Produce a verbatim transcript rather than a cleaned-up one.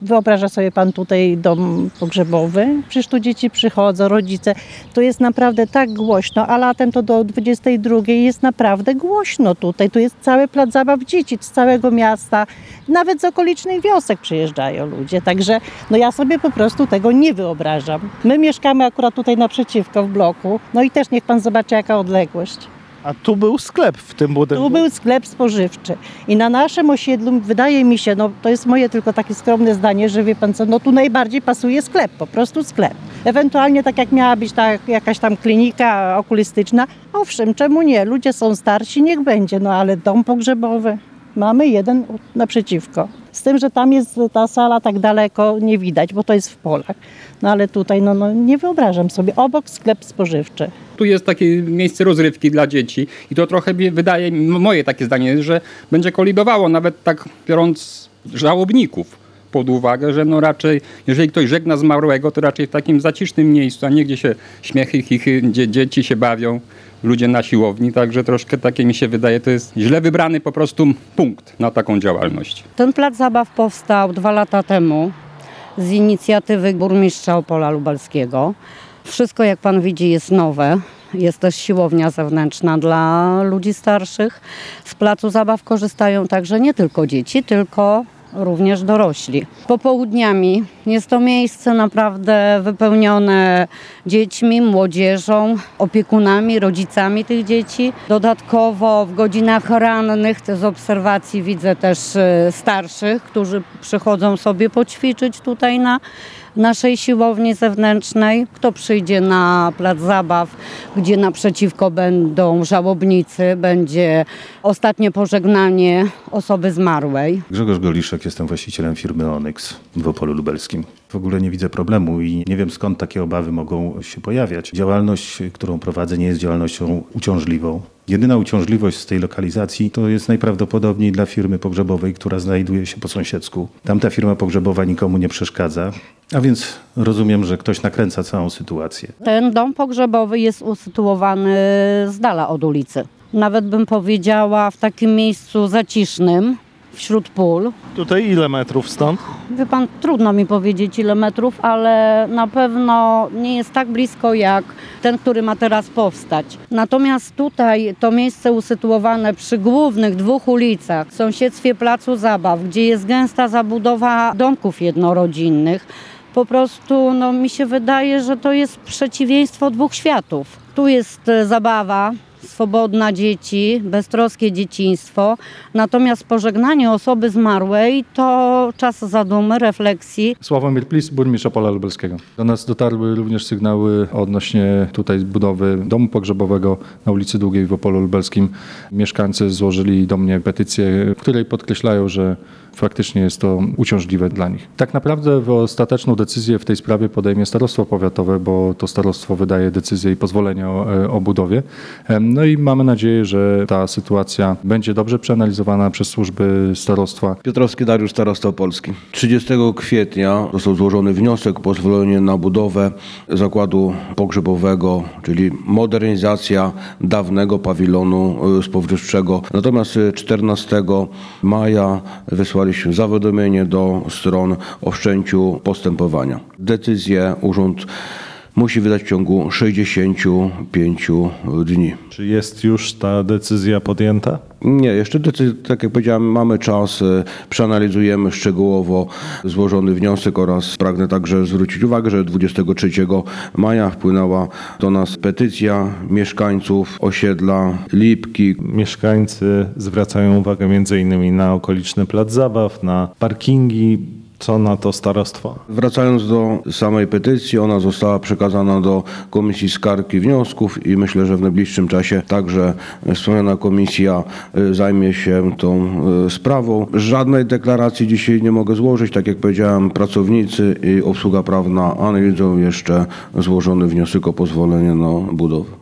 Wyobraża sobie pan tutaj dom pogrzebowy? Przecież tu dzieci przychodzą, rodzice. To jest naprawdę tak głośno, a latem to do dwudziestej drugiej jest naprawdę głośno tutaj. Tu jest cały plac zabaw dzieci z całego miasta. Nawet z okolicznych wiosek przyjeżdżają ludzie. Także no ja sobie po prostu tego nie wyobrażam. My mieszkamy akurat tutaj naprzeciwko w bloku. No i też niech pan zobaczy, jaka odległość. A tu był sklep w tym budynku? Tu był sklep spożywczy i na naszym osiedlu wydaje mi się, no to jest moje tylko takie skromne zdanie, że wie pan co, no tu najbardziej pasuje sklep, po prostu sklep. Ewentualnie tak jak miała być ta jakaś tam klinika okulistyczna, owszem, czemu nie, ludzie są starsi, niech będzie, no ale dom pogrzebowy mamy jeden naprzeciwko. Z tym, że tam jest ta sala tak daleko, nie widać, bo to jest w polach. No ale tutaj no, no nie wyobrażam sobie, obok sklep spożywczy. Tu jest takie miejsce rozrywki dla dzieci i to trochę mi wydaje, moje takie zdanie, że będzie kolidowało, nawet tak biorąc żałobników pod uwagę, że no raczej, jeżeli ktoś żegna zmarłego, to raczej w takim zacisznym miejscu, a nie gdzie się śmiechy, chichy, gdzie dzieci się bawią, ludzie na siłowni, także troszkę takie mi się wydaje, to jest źle wybrany po prostu punkt na taką działalność. Ten plac zabaw powstał dwa lata temu z inicjatywy burmistrza Opola Lubelskiego. Wszystko, jak pan widzi, jest nowe. Jest też siłownia zewnętrzna dla ludzi starszych. Z placu zabaw korzystają także nie tylko dzieci, tylko również dorośli. Popołudniami jest to miejsce naprawdę wypełnione dziećmi, młodzieżą, opiekunami, rodzicami tych dzieci. Dodatkowo w godzinach rannych z obserwacji widzę też starszych, którzy przychodzą sobie poćwiczyć tutaj na naszej siłowni zewnętrznej. Kto przyjdzie na plac zabaw, gdzie naprzeciwko będą żałobnicy, będzie ostatnie pożegnanie osoby zmarłej. Grzegorz Goliszek, jestem właścicielem firmy Onyx w Opolu Lubelskim. W ogóle nie widzę problemu i nie wiem, skąd takie obawy mogą się pojawiać. Działalność, którą prowadzę, nie jest działalnością uciążliwą. Jedyna uciążliwość z tej lokalizacji to jest najprawdopodobniej dla firmy pogrzebowej, która znajduje się po sąsiedzku. Tamta firma pogrzebowa nikomu nie przeszkadza, a więc rozumiem, że ktoś nakręca całą sytuację. Ten dom pogrzebowy jest usytuowany z dala od ulicy. Nawet bym powiedziała w takim miejscu zacisznym, wśród pól. Tutaj ile metrów stąd? Wie pan, trudno mi powiedzieć ile metrów, ale na pewno nie jest tak blisko jak ten, który ma teraz powstać. Natomiast tutaj to miejsce usytuowane przy głównych dwóch ulicach, w sąsiedztwie placu zabaw, gdzie jest gęsta zabudowa domków jednorodzinnych, po prostu no, mi się wydaje, że to jest przeciwieństwo dwóch światów. Tu jest zabawa swobodna dzieci, beztroskie dzieciństwo. Natomiast pożegnanie osoby zmarłej to czas zadumy, refleksji. Sławomir Plis, burmistrz Opola Lubelskiego. Do nas dotarły również sygnały odnośnie tutaj budowy domu pogrzebowego na ulicy Długiej w Opolu Lubelskim. Mieszkańcy złożyli do mnie petycję, w której podkreślają, że faktycznie jest to uciążliwe dla nich. Tak naprawdę ostateczną decyzję w tej sprawie podejmie starostwo powiatowe, bo to starostwo wydaje decyzję i pozwolenie o, o budowie. No i mamy nadzieję, że ta sytuacja będzie dobrze przeanalizowana przez służby starostwa. Piotrowski Dariusz, starosta opolski. trzydziestego kwietnia został złożony wniosek o pozwolenie na budowę zakładu pogrzebowego, czyli modernizacja dawnego pawilonu spożywczego. Natomiast czternastego maja wysłaliśmy zawiadomienie do stron o wszczęciu postępowania. Decyzję urząd musi wydać w ciągu sześćdziesięciu pięciu dni. Czy jest już ta decyzja podjęta? Nie, jeszcze decyzję, tak jak powiedziałem, mamy czas, przeanalizujemy szczegółowo złożony wniosek oraz pragnę także zwrócić uwagę, że dwudziestego trzeciego maja wpłynęła do nas petycja mieszkańców osiedla Lipki. Mieszkańcy zwracają uwagę między innymi na okoliczny plac zabaw, na parkingi. Co na to starostwo? Wracając do samej petycji, ona została przekazana do Komisji Skarg i Wniosków i myślę, że w najbliższym czasie także wspomniana komisja zajmie się tą sprawą. Żadnej deklaracji dzisiaj nie mogę złożyć. Tak jak powiedziałem, pracownicy i obsługa prawna analizują jeszcze złożony wniosek o pozwolenie na budowę.